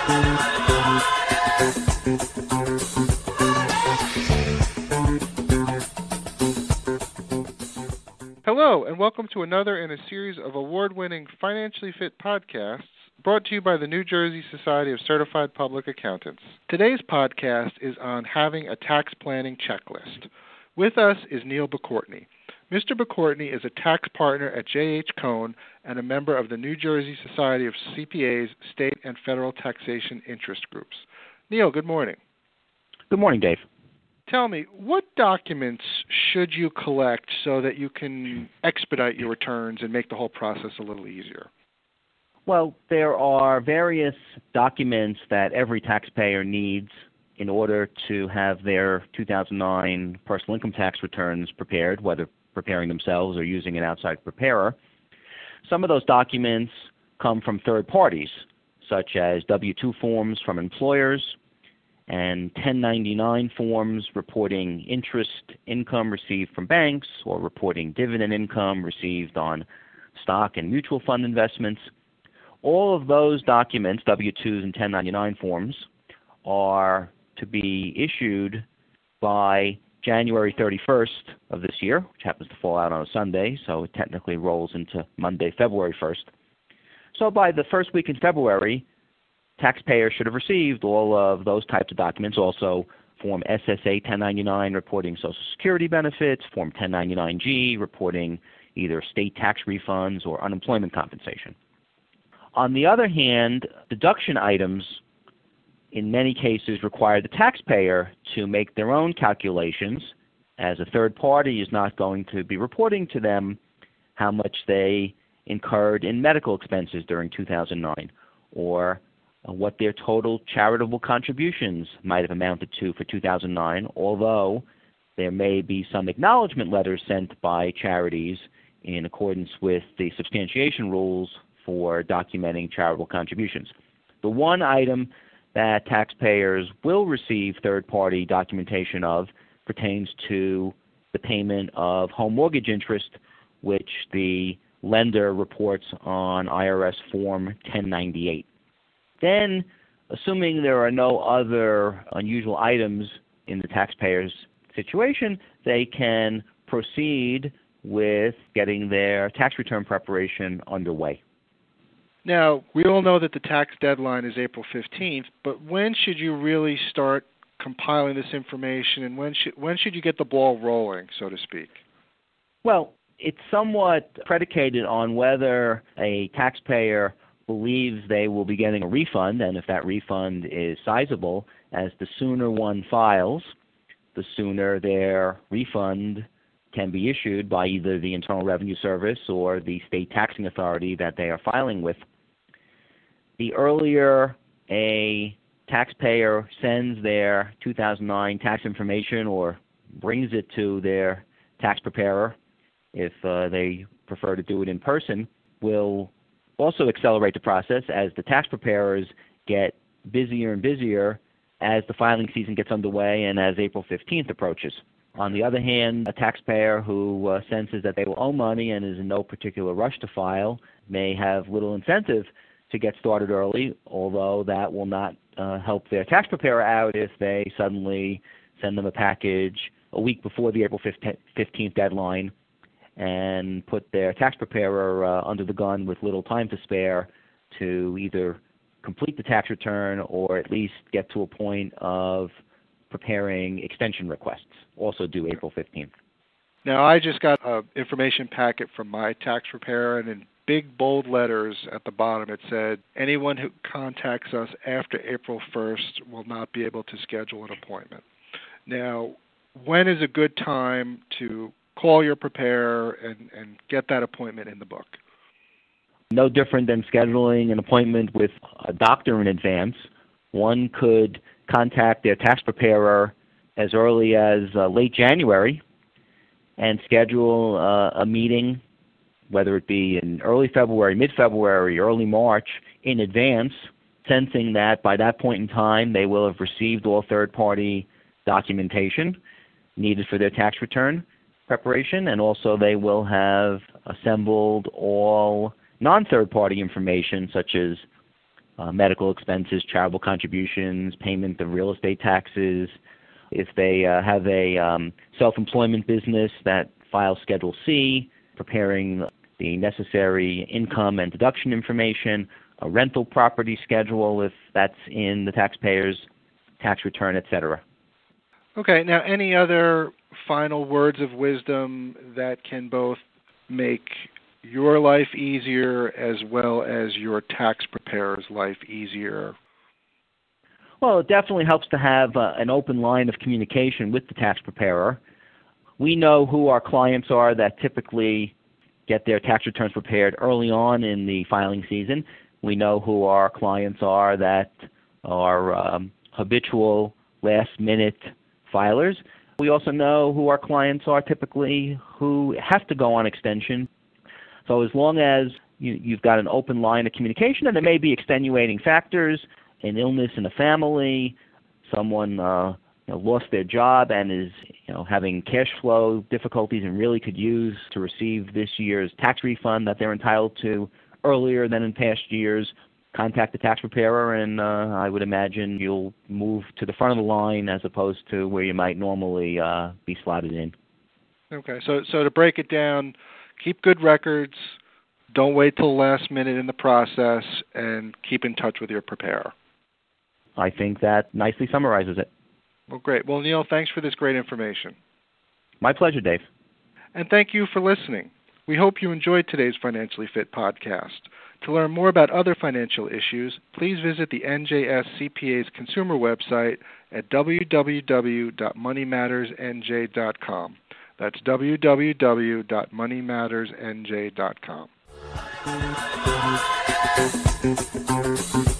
Hello, and welcome to another in a series of award-winning Financially Fit podcasts brought to you by the New Jersey Society of Certified Public Accountants. Today's podcast is on having a tax planning checklist. With us is Neil Bacourtney. Mr. Bacourtney is a tax partner at J.H. Cohn and a member of the New Jersey Society of CPAs State and Federal Taxation Interest Groups. Neil, good morning. Good morning, Dave. Tell me, what documents should you collect so that you can expedite your returns and make the whole process a little easier? Well, there are various documents that every taxpayer needs in order to have their 2009 personal income tax returns prepared, whether preparing themselves or using an outside preparer. Some of those documents come from third parties, such as W-2 forms from employers and 1099 forms reporting interest income received from banks or reporting dividend income received on stock and mutual fund investments. All of those documents, W-2s and 1099 forms, are to be issued by January 31st of this year, which happens to fall out on a Sunday, so it technically rolls into Monday, February 1st. So by the first week in February, taxpayers should have received all of those types of documents, also Form SSA 1099 reporting Social Security benefits, Form 1099-G reporting either state tax refunds or unemployment compensation. On the other hand, deduction items in many cases require the taxpayer to make their own calculations, as a third party is not going to be reporting to them how much they incurred in medical expenses during 2009 or what their total charitable contributions might have amounted to for 2009, although there may be some acknowledgement letters sent by charities in accordance with the substantiation rules for documenting charitable contributions. The one item that taxpayers will receive third-party documentation of pertains to the payment of home mortgage interest, which the lender reports on IRS Form 1098. Then, assuming there are no other unusual items in the taxpayer's situation, they can proceed with getting their tax return preparation underway. Now, we all know that the tax deadline is April 15th, but when should you really start compiling this information, and when should you get the ball rolling, so to speak? Well, it's somewhat predicated on whether a taxpayer believes they will be getting a refund, and if that refund is sizable, as the sooner one files, the sooner their refund can be issued by either the Internal Revenue Service or the state taxing authority that they are filing with. The earlier a taxpayer sends their 2009 tax information or brings it to their tax preparer, if they prefer to do it in person, will also accelerate the process as the tax preparers get busier and busier as the filing season gets underway and as April 15th approaches. On the other hand, a taxpayer who senses that they will owe money and is in no particular rush to file may have little incentive to get started early, although that will not help their tax preparer out if they suddenly send them a package a week before the April 15th deadline and put their tax preparer under the gun with little time to spare to either complete the tax return or at least get to a point of preparing extension requests, also due April 15th. Now, I just got an information packet from my tax preparer, and in big, bold letters at the bottom it said, anyone who contacts us after April 1st will not be able to schedule an appointment. Now, when is a good time to call your preparer and get that appointment in the book? No different than scheduling an appointment with a doctor in advance. One could contact their tax preparer as early as late January and schedule a meeting, whether it be in early February, mid-February, early March, in advance, sensing that by that point in time they will have received all third-party documentation needed for their tax return preparation, and also they will have assembled all non-third-party information such as medical expenses, charitable contributions, payment of real estate taxes. If they have a self-employment business, that files Schedule C, preparing the necessary income and deduction information, a rental property schedule if that's in the taxpayer's tax return, etc. Okay, now any other final words of wisdom that can both make your life easier as well as your tax preparer's life easier? Well, it definitely helps to have an open line of communication with the tax preparer. We know who our clients are that typically get their tax returns prepared early on in the filing season. We know who our clients are that are habitual last-minute filers. We also know who our clients are typically who have to go on extension. So as long as you've got an open line of communication, and there may be extenuating factors, an illness in a family, someone lost their job and is having cash flow difficulties and really could use to receive this year's tax refund that they're entitled to earlier than in past years, contact the tax preparer, and I would imagine you'll move to the front of the line as opposed to where you might normally be slotted in. Okay, so to break it down, keep good records, don't wait till the last minute in the process, and keep in touch with your preparer. I think that nicely summarizes it. Well, great. Well, Neil, thanks for this great information. My pleasure, Dave. And thank you for listening. We hope you enjoyed today's Financially Fit podcast. To learn more about other financial issues, please visit the NJS CPA's consumer website at www.moneymattersnj.com. That's www.moneymattersnj.com.